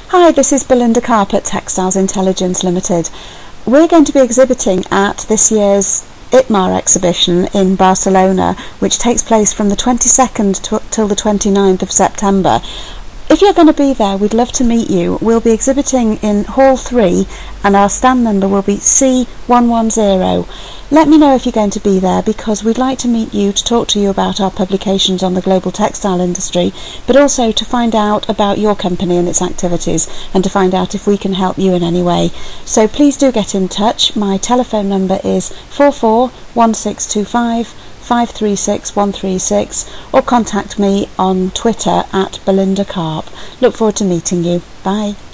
Hi, this is Belinda Carp at Textiles Intelligence Limited. We're going to be exhibiting at this year's ITMA exhibition in Barcelona, which takes place from the 22nd till the 29th of September. If you're going to be there, we'd love to meet you. We'll be exhibiting in Hall 3 and our stand number will be C110. Let me know if you're going to be there, because we'd like to meet you to talk to you about our publications on the global textile industry, but also to find out about your company and its activities, and to find out if we can help you in any way. So please do get in touch. My telephone number is 441625 536 136, or contact me on Twitter at Belinda Carp. Look forward to meeting you. Bye.